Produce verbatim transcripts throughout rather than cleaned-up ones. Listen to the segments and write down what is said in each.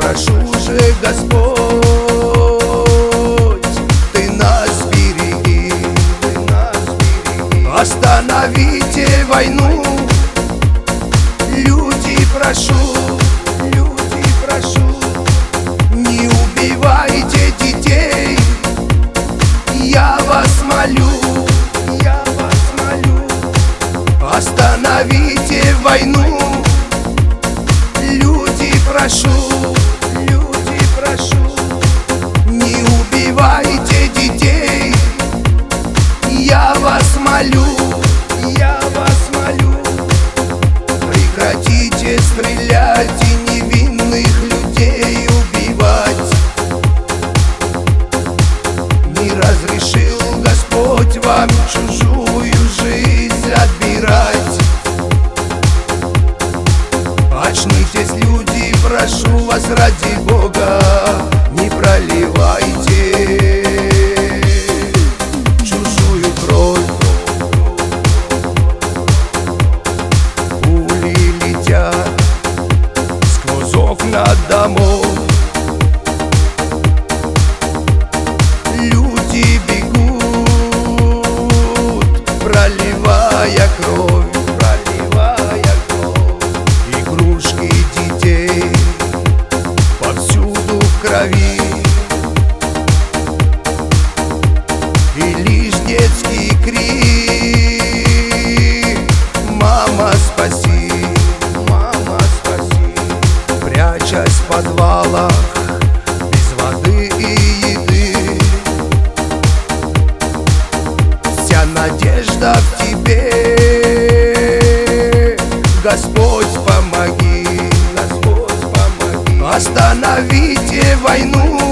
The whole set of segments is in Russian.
прошу же, Господь, Ты нас береги, Ты нас береги. Остановите войну, люди, прошу, люди, прошу. Не убивайте детей, я вас молю, я вас молю. Остановите войну, люди, прошу, люди, прошу. Не убивайте детей, я вас молю, я вас молю. Прекратите стрелять и невинных людей убивать. Не разрешил Господь вам чужую жизнь отбирать. Очнитесь, люди, прошу вас ради Бога, не проливайте чужую кровь. Пули летят сквозь окна домов, люди бегут, проливая кровь, проливая кровь. Игрушки детей повсюду в крови, и лишь детский крик: мама, спаси, мама, спаси. Прячась в подвалах без воды и еды, вся надежда в Тебе, Господь, помоги, Господь, помоги. Остановите войну,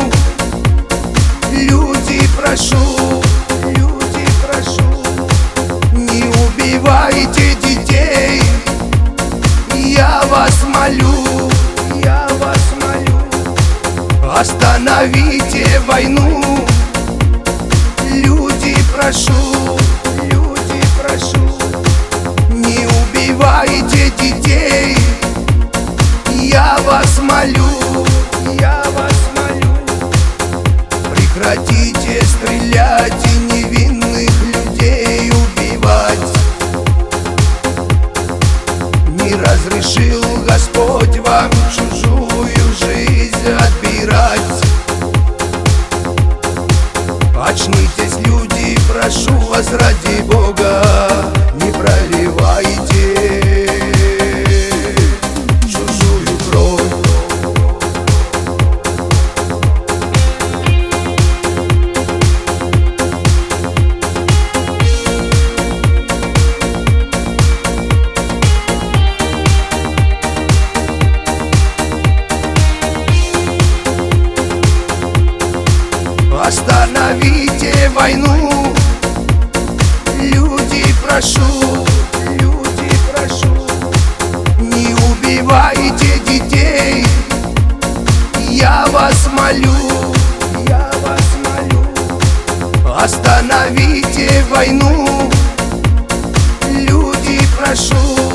люди, прошу, люди, прошу. Не убивайте детей, я вас молю, я вас молю. Остановите войну, люди, прошу, люди, прошу. Не убивайте детей, я вас молю, я вас молю. Прекратите стрелять и невинных людей убивать. Не разрешил Господь вам чужую жизнь отбирать. Очнитесь, люди, прошу вас ради Бога, не проливайте чужую кровь. Остановите войну, люди, прошу, люди, прошу. Не убивайте детей, я вас молю, я вас молю. Остановите войну, люди, прошу.